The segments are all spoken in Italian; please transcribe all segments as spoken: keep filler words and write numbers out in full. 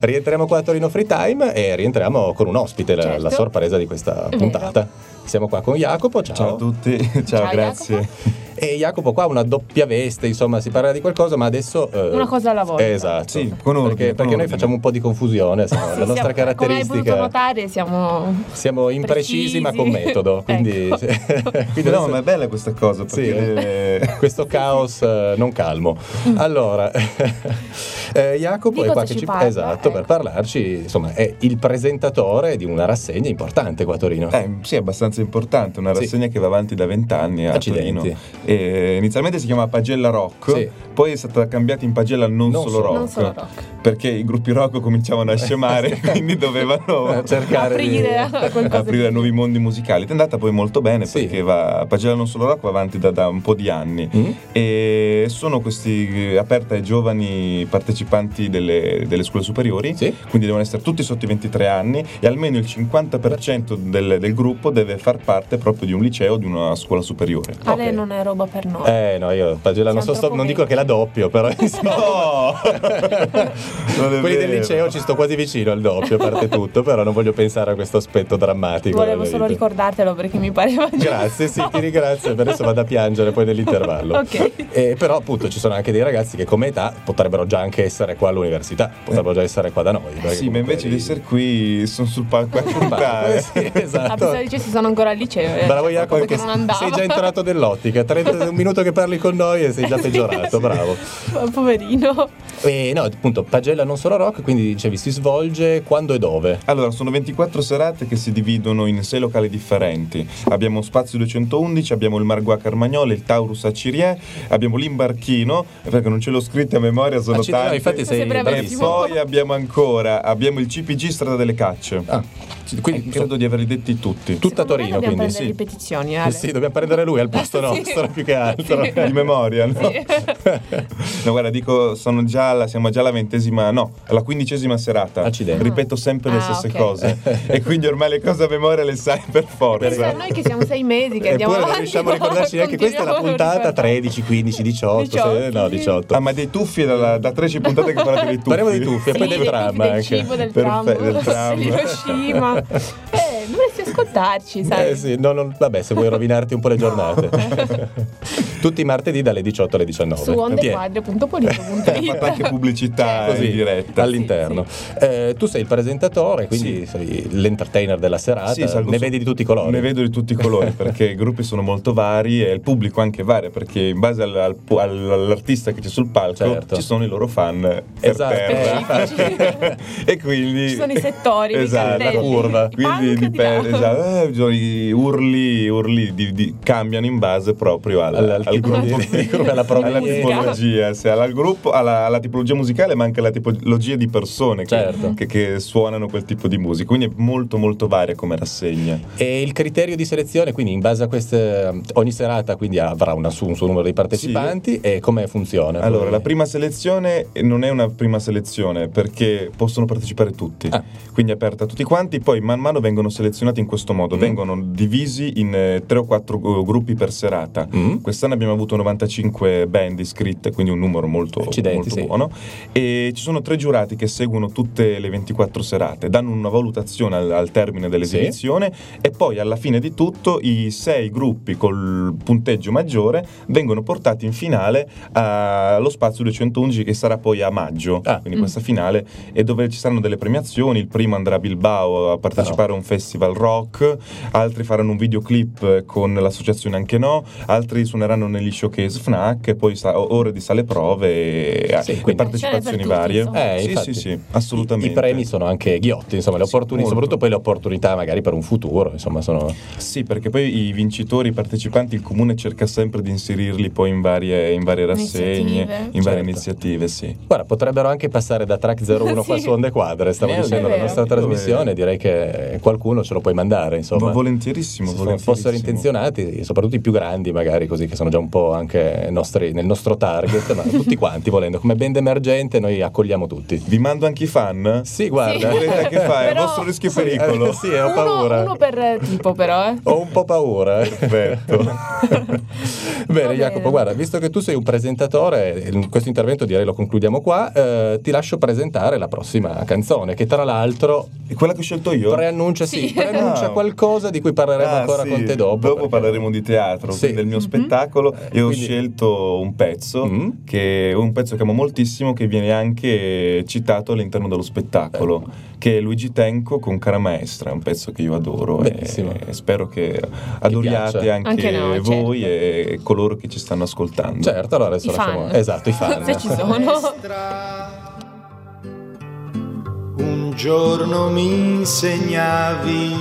Rientriamo qua a Torino Free Time e rientriamo con un ospite, la, certo. la sorpresa di questa È puntata. vero. Siamo qua con Jacopo, ciao. Ciao a tutti, ciao, Ciao, grazie. Jacopo. E Jacopo qua ha una doppia veste, insomma, si parla di qualcosa, ma adesso... eh, Una cosa alla volta. Esatto. Sì, con ordine, Perché, con perché noi ordine. facciamo un po' di confusione, insomma, la Sì, nostra siamo- caratteristica... Come hai potuto notare, siamo Siamo imprecisi precisi. ma con metodo, quindi, Ecco. quindi No, adesso- ma è bella questa cosa, sì, perché eh, questo caos eh, non calmo. Allora, eh, Jacopo Di è qua cosa che ci ci parla? esatto, per Ecco. parlarci, insomma, è il presentatore di una rassegna importante qua a Torino. Eh, sì, è abbastanza importante, una Sì. rassegna che va avanti da vent'anni a Accidenti. Torino. E inizialmente si chiama Pagella Rock, Sì. poi è stata cambiata in Pagella Non, Non solo, solo- rock, Non solo rock. perché i gruppi rock cominciavano a scemare, quindi dovevano Eh, cercare Aprire a di... qualcosa aprire a di- nuovi mondi musicali. Ed è andata poi molto bene, Sì. perché va, Pagella Non solo rock va avanti da, da un po' di anni. Mm? E sono questi aperta ai giovani partecipanti delle, delle scuole superiori, Sì. quindi devono essere tutti sotto i ventitré anni e almeno il cinquanta per cento del, del gruppo deve far parte proprio di un liceo o di una scuola superiore. Ale Ok. non è roba per noi. Eh no, io Pagella non, so, Siamo sto- troppo non dico che la doppio, però insomma... No! Non è Quelli del vero. liceo ci sto quasi vicino al doppio, a parte tutto, però non voglio pensare a questo aspetto drammatico. Volevo della solo vita. ricordartelo perché mi pareva giusto. Grazie, sì, ti ringrazio, per adesso vado a piangere poi nell'intervallo. Ok. Eh, però appunto ci sono anche dei ragazzi che come età potrebbero già anche essere qua all'università, potrebbero già essere qua da noi. perché Sì, ma comunque invece di i- essere qui sono sul palco a Eh, cantare. sì, A esatto. pensare dicessi sono ancora al liceo. eh. Bravo Jacopo, Cosa che che non andava. sei già entrato nell'ottica, trenta un minuto che parli con noi e sei già peggiorato, bravo. Poverino. E no, appunto, Pagella Non solo rock, quindi dicevi si svolge quando e dove? Allora, sono ventiquattro serate che si dividono in sei locali differenti. Abbiamo Spazio duecentoundici, abbiamo il Marguà Carmagnola, il Taurus a Cirié, abbiamo l'Imbarchino, perché non ce l'ho scritto a memoria, sono Ah, ci- no, tanti. infatti sei Sembra E bravissimo. poi abbiamo ancora, abbiamo il C P G Strada delle Cacce. Ah, quindi Eh, credo di averli detti tutti. tutta Secondo me Torino, dobbiamo quindi prendere sì. ripetizioni, Eh Ale. sì, dobbiamo prendere lui al posto Sì. nostro più che altro. Sì. Di memoria, no? Sì. No, guarda, dico, sono già alla, siamo già alla ventesima, no, alla quindicesima serata. Accidenti. Ripeto sempre le Ah, stesse ok. cose. E quindi ormai le cose a memoria le sai per forza. Pensa a noi che siamo sei mesi che andiamo Eppure non avanti. riusciamo a ricordarci neanche questa è la continuiamo a puntata ricordare. tredici, quindicici, diciotto, diciotto, se- no sì. diciotto. Ah, ma dei tuffi da, da tredici puntate che parlate dei tuffi. Parliamo dei tuffi e Sì, poi del dei tram tipi del anche. cibo, del Perfetto, tram, del tram. di Hiroshima. Eh, dovresti ascoltarci, sai. Eh sì, no, non- vabbè, se vuoi rovinarti un po' le giornate. Tutti i martedì dalle diciotto alle diciannove. Su Tieni. ondequadre punto polito punto Ha fatto anche it. pubblicità Così, in diretta. all'interno. Eh, tu sei il presentatore, quindi Sì. sei l'entertainer della serata, Sì, salgo ne su- vedi di tutti i colori. Ne vedo di tutti i colori perché i gruppi sono molto vari e il pubblico anche varia perché in base al- al- al- all'artista che c'è sul palco Certo. ci sono i loro fan per Esatto. terra. Specifici. E quindi Ci sono i settori, i esatto, cartelli. la curva. quindi Punk di dipende, là. esatto, eh, bisogna- i urli, urli di- di- cambiano in base proprio al, Al- al al tipo gruppo, di- di gruppo, alla alla provenienza. tipologia, sì, al gruppo, alla, alla tipologia musicale, ma anche alla tipologia di persone che, Certo. che, che suonano quel tipo di musica. Quindi è molto molto varia come rassegna. E il criterio di selezione, quindi in base a queste, ogni serata quindi avrà una su- un suo numero di partecipanti e come funziona? Allora, Poi- la prima selezione non è una prima selezione perché possono partecipare tutti, Ah. quindi è aperta a tutti quanti, poi man mano vengono selezionati in questo modo, Mm. vengono divisi in eh, tre o quattro eh, gruppi per serata. Mm. Quest'anno abbiamo avuto novantacinque band iscritte, quindi un numero molto, Accidenti, molto sì. buono, e ci sono tre giurati che seguono tutte le ventiquattro serate, danno una valutazione al, al termine dell'esibizione e poi alla fine di tutto i sei gruppi col punteggio maggiore vengono portati in finale allo Spazio duecentoundici che sarà poi a maggio, Ah. quindi questa finale, e dove ci saranno delle premiazioni. Il primo andrà a Bilbao a partecipare a un festival rock, altri faranno un videoclip con l'associazione Anche No, altri suoneranno negli showcase FNAC e poi sa- ore di sale prove e, Sì, e quindi- partecipazioni Ce n'è per varie. tutti, Eh, sì, infatti, sì, sì, assolutamente. I, i premi sono anche ghiotti, insomma, le Sì, opportunità, molto. soprattutto poi le opportunità magari per un futuro, insomma, sono Sì, perché poi i vincitori, i partecipanti, il comune cerca sempre di inserirli poi in varie, in varie rassegne, Iniziative. in varie Certo. iniziative, sì. Guarda, potrebbero anche passare da track zero uno qua Sì. su Onde Quadre, stavo Eh, dicendo è la vero. nostra trasmissione, direi che qualcuno qualcuno ce lo puoi mandare, insomma. Ma volentierissimo, se volentierissimo. fossero intenzionati, soprattutto i più grandi magari, così, che sono già un po' anche nostri, nel nostro target, ma tutti quanti volendo, come band emergente noi accogliamo tutti. Vi mando anche i fan? Sì, guarda. Sì. Volete che fai? Però- È vostro rischio e pericolo. Eh, sì, ho paura. Uno, uno per tipo però, eh. Ho un po' paura. Perfetto. Bene, bene. Jacopo, guarda, visto che tu sei un presentatore, in questo intervento direi lo concludiamo qua, eh, ti lascio presentare la prossima canzone, che tra l'altro E quella che ho scelto io? preannuncia, sì, Sì. preannuncia Ah. qualcosa di cui parleremo Ah, ancora sì. con te dopo. Dopo perché- parleremo di teatro, Sì. quindi del mio Mhm. spettacolo, e ho quindi- scelto un pezzo Mm. che è un pezzo che amo moltissimo, che viene anche citato all'interno dello spettacolo, che è Luigi Tenco con Cara Maestra. È un pezzo che io adoro Benissimo. e spero che adoriate piaccia. anche, Anche noi, voi certo. e coloro che ci stanno ascoltando. Certo, allora adesso I lasciamo... fan. Esatto, i fan. Se ci sono. Un giorno mi insegnavi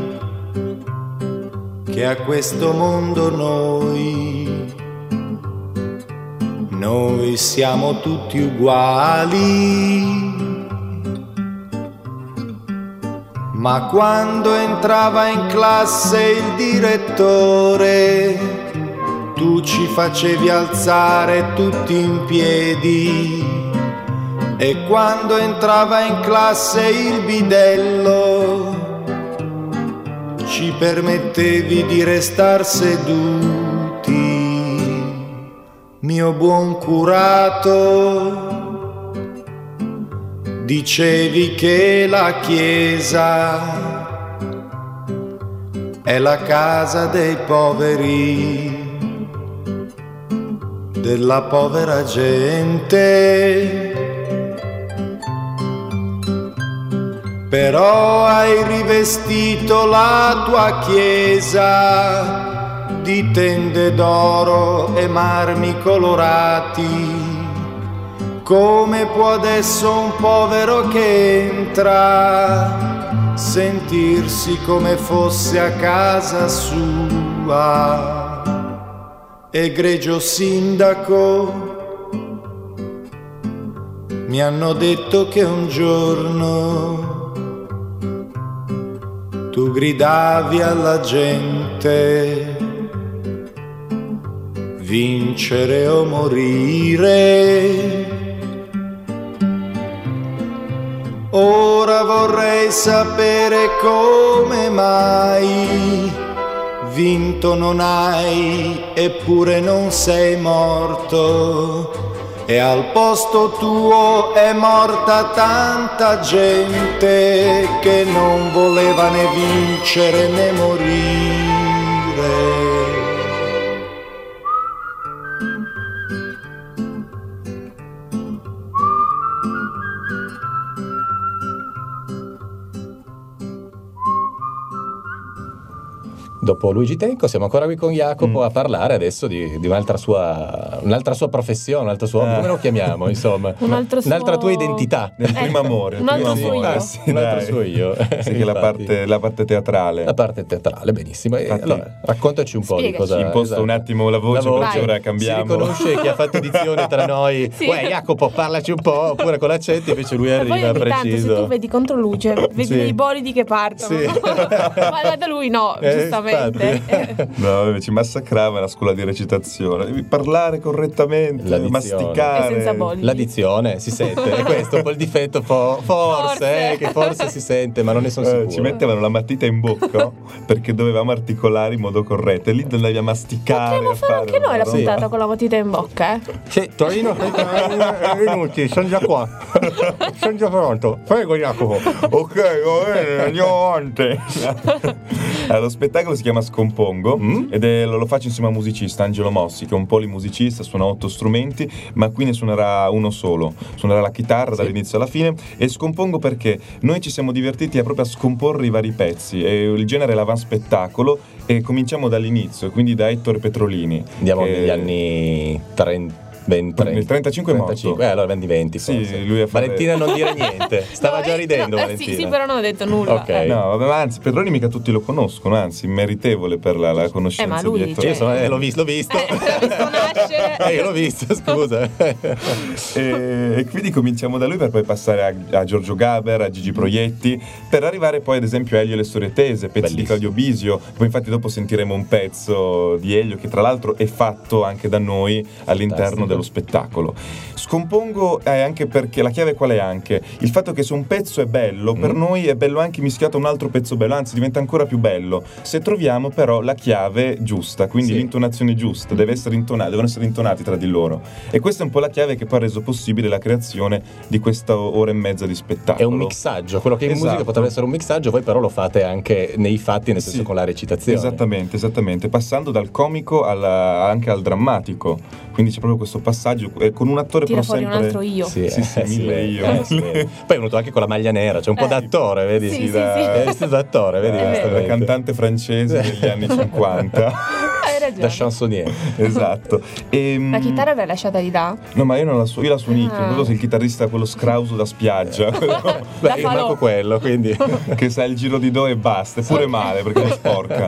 che a questo mondo noi, noi siamo tutti uguali. Ma quando entrava in classe il direttore, tu ci facevi alzare tutti in piedi. E quando entrava in classe il bidello, ci permettevi di restar seduti. Mio buon curato, dicevi che la chiesa è la casa dei poveri, della povera gente. Però hai rivestito la tua chiesa di tende d'oro e marmi colorati. Come può adesso un povero che entra sentirsi come fosse a casa sua? Egregio sindaco, mi hanno detto che un giorno tu gridavi alla gente: vincere o morire. Ora vorrei sapere come mai vinto non hai, eppure non sei morto. E al posto tuo è morta tanta gente che non voleva né vincere né morire. Dopo Luigi Tenco siamo ancora qui con Jacopo Mm. a parlare adesso di, di un'altra sua un'altra sua professione, un altro suo Ah. come lo chiamiamo, insomma? Un altro suo- Un'altra tua identità. Nel Eh, primo amore. un altro primo suo amore. io. Ah, sì, Un altro dai. suo io. Sì, che è la Infatti. parte, la parte teatrale. La parte teatrale, benissimo. E Infatti- allora, raccontaci un po' di Spiegaci. cosa. Imposto esatto. un attimo la voce, La voce. perché ora Vai. cambiamo. Si riconosce chi ha fatto edizione tra noi. Sì. Uè, Jacopo, parlaci un po', oppure con l'accento, invece lui E arriva poi ogni tanto se preciso. tu vedi controluce, vedi Sì. dei bolidi che partono. Sì. Ma da lui no, Eh, giustamente. infatti. No, ci massacrava la scuola di recitazione. Devi parlare correttamente, La dizione. masticare. E senza bolli. L'addizione si sente, e questo è un po' il difetto, fo- forse, Forse. eh, che forse si sente, ma non ne sono Eh, sicuro. ci mettevano la matita in bocca perché dovevamo articolare in modo corretto e lì andavi a masticare. Potremmo a fare anche noi la una roba. puntata con la matita in bocca, eh? Sì, Torino, venuti, sono già qua. Sono già pronto. Prego, Jacopo. Ok, va bene, andiamo avanti. Allora, lo spettacolo si chiama Scompongo Mm. ed è, lo, lo faccio insieme a un musicista, Angelo Mossi, che è un polimusicista, suona otto strumenti, ma qui ne suonerà uno solo. Suonerà la chitarra Sì. dall'inizio alla fine. E scompongo perché noi ci siamo divertiti a proprio a scomporre i vari pezzi. E il genere è l'avanspettacolo e cominciamo dall'inizio, quindi da Ettore Petrolini. Andiamo che- negli anni trenta. venti, Il trentacinque è morto. trentacinque, eh, allora venti venti Sì, forse. lui a fare- Valentina non dire niente, stava No, già eh, ridendo no, eh, Valentina. sì, sì, però non ho detto nulla. Ok. Eh. No, vabbè, ma anzi, Pedroni mica tutti lo conoscono, anzi, meritevole per la, la conoscenza Eh, ma lui, di Ettore. Io sono, eh, l'ho visto, l'ho visto. Eh, l'ho visto nascere. Eh, io l'ho visto, scusa. E, e quindi cominciamo da lui per poi passare a, a Giorgio Gaber, a Gigi Proietti, per arrivare poi ad esempio a Elio e le storie tese, pezzi di Bellissimo. Claudio Bisio. Poi infatti dopo sentiremo un pezzo di Elio che tra l'altro è fatto anche da noi all'interno Fantastico. dello spettacolo. Scompongo eh, anche perché la chiave qual è anche? Il fatto che se un pezzo è bello, per Mm. noi è bello anche mischiato a un altro pezzo bello, anzi diventa ancora più bello se troviamo però la chiave giusta, quindi Sì. l'intonazione giusta, deve essere intonata, devono essere intonati tra di loro. E questa è un po' la chiave che poi ha reso possibile la creazione di questa ora e mezza di È spettacolo. un mixaggio, quello che in Esatto. musica potrebbe essere un mixaggio, voi però lo fate anche nei fatti, nel senso Sì. con la recitazione. Esattamente, esattamente, passando dal comico alla- anche al drammatico. Quindi c'è proprio questo passaggio eh, con un attore Tira però fuori sempre un altro io. Sì, Sì, sì, eh, mille eh, io. eh, sì. Poi è venuto anche con la maglia nera, c'è un po' Eh. d'attore, vedi? Sì, sì, da- sì. È vestito d'attore, vedi? È da vero. giustamente. cantante francese degli anni cinquanta. Hai ragione. Da chansonnier. Esatto. E, La chitarra ve l'ha lasciata di là? No, ma io non la so, io la suono Ah. non so se il chitarrista è quello scrauso da spiaggia, La Beh, io falò. manco quello, quindi... che sa il giro di do e basta, è pure male perché lo sporca.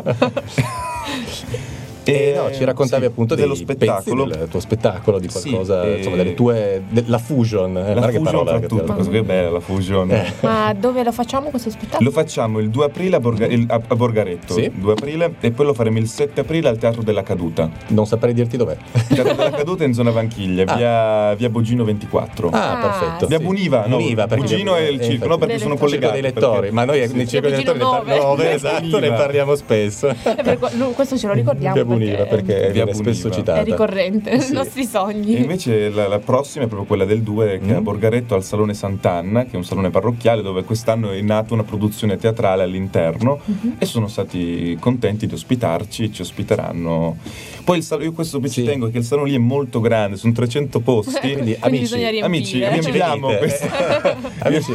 E no, ci raccontavi sì, appunto dello dei spettacolo. pezzi del tuo spettacolo, di Sì, qualcosa, e- insomma, delle tue... de- la fusion, eh, La guarda che fusion parola fra che ti tutto, ho- cosa che bella la fusion. Eh. Ma dove lo facciamo questo spettacolo? Lo facciamo il due aprile a, Borga- il- a- a Borgaretto, Sì. due aprile, e poi lo faremo il sette aprile al Teatro della Caduta. Non saprei dirti dov'è. Il Teatro della Caduta è in zona Vanchiglia, Ah. via, via Bugino ventiquattro. Ah, Ah, perfetto. Via sì. Buniva, no, Buniva, perché Bugino è il eh, circo, no, perché Dei sono lettori. circo collegati. dei lettori, perché- ma noi sì. nel circo dei Via lettori ne, par- Bugino nove. nove, esatto, ne Buniva. parliamo spesso. Eh, per que- lui- questo ce lo ricordiamo Via Buniva, perché Via viene Buniva. spesso è citata. ricorrente Sì. nei nostri E sogni. invece la, la prossima è proprio quella del due, che è a Mm. Borgaretto al Salone Sant'Anna, che è un salone parrocchiale dove quest'anno è nata una produzione teatrale all'interno Mhm. e sono stati contenti di ospitarci, ci ospiteranno. Poi il sal- io questo ci Sì. tengo che il salone lì è molto grande, sono trecento posti. Quindi, Quindi amici, bisogna riempire. amici, amici, riempiamo venite. questo. Amici,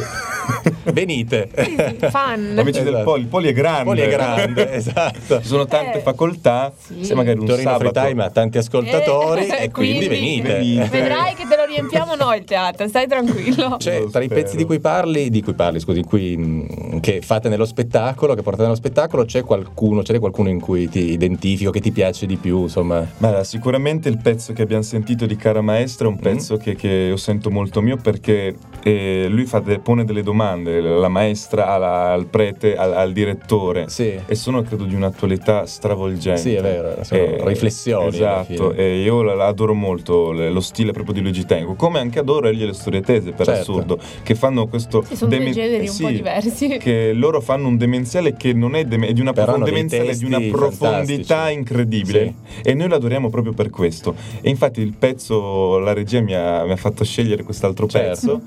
venite. Sì, sì, fan. Amici del Esatto. Poli, il Poli è grande. Poli è grande, esatto. Ci sono tante Eh, facoltà, sì. se magari un Torino Free sabato. Time ha tanti ascoltatori Eh, e quindi, quindi venite. venite. Vedrai che te lo riempiamo noi il teatro, stai tranquillo. Cioè, Lo tra i spero. pezzi di cui parli, di cui parli, scusi, in cui, mh, che fate nello spettacolo, che portate nello spettacolo, c'è qualcuno, c'è qualcuno in cui ti identifico, che ti piace di più, insomma. Ma sicuramente il pezzo che abbiamo sentito di Cara Maestra è un pezzo che, che io sento molto mio perché eh, lui fa de- pone delle domande, la maestra alla- al prete, al, al direttore, Sì. e sono credo di un'attualità stravolgente. Sì, è vero, sono riflessioni, alla Esatto, fine. e io la, la adoro molto le- lo stile proprio di Luigi Tenco, come anche adoro Elio e le storie tese, per Certo. assurdo, che fanno questo Sì, sono due deme- generi un sì, po' diversi. che loro fanno un demenziale che non è, dem- è di una, Però hanno un dei demenziale di una testi profondità fantastici. incredibile, e noi lo adoriamo proprio per questo. E infatti il pezzo, la regia mi ha, mi ha fatto scegliere quest'altro Certo. pezzo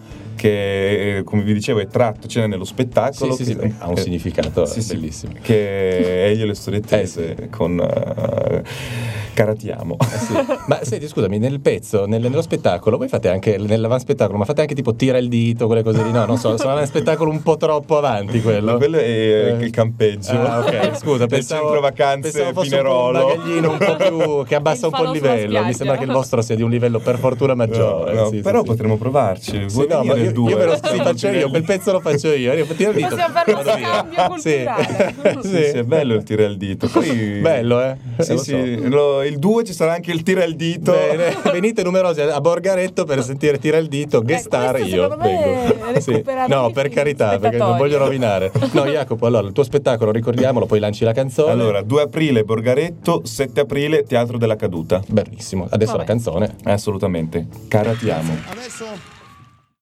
che, eh, come vi dicevo, è tratto, c'è nello spettacolo. Sì, sì, che- sì, ha un eh, significato sì, sì, bellissimo. che è Elio e le storie tese Eh, sì. con eh, Caratiamo. Eh sì. Ma senti, scusami, nel pezzo, nel- nello spettacolo, voi fate anche nell'avanspettacolo, ma fate anche tipo tira il dito, quelle cose lì? No, non so, sono un spettacolo un po' troppo avanti quello. Quello è Eh. il campeggio. Ah, ok, scusa, Del pensavo, centro vacanze pensavo fosse Pinerolo. un bagaglino un po' più che abbassa Il un po' il falò sulla livello. Mi spiaggia. sembra che il vostro sia di un livello per fortuna maggiore. No, no, Sì, sì, però sì. potremmo provarci. Sì, Vuoi no, ma venire io, il due? io ve lo sì, Siamo faccio io, tutti quel pezzo lo faccio io. Io tira il dito. Possiamo fare uno vado via. scambio Sì. culturale. Sì, sì, è bello il tira il dito. Poi... Bello, eh? Sì, Lo sì, so. lo- il due ci sarà anche il tira il dito. Bene, venite numerosi a Borgaretto per sentire tira il dito, guest star questo io secondo me vengo. Sì. recupera No, tutti per i carità, perché non spettatori. voglio rovinare. No, Jacopo, allora il tuo spettacolo, ricordiamolo, poi lanci la canzone. Allora, due aprile Borgaretto, sette aprile Teatro della Caduta. Bellissimo. Adesso Vabbè. la canzone. Assolutamente. Cara ti amo. Adesso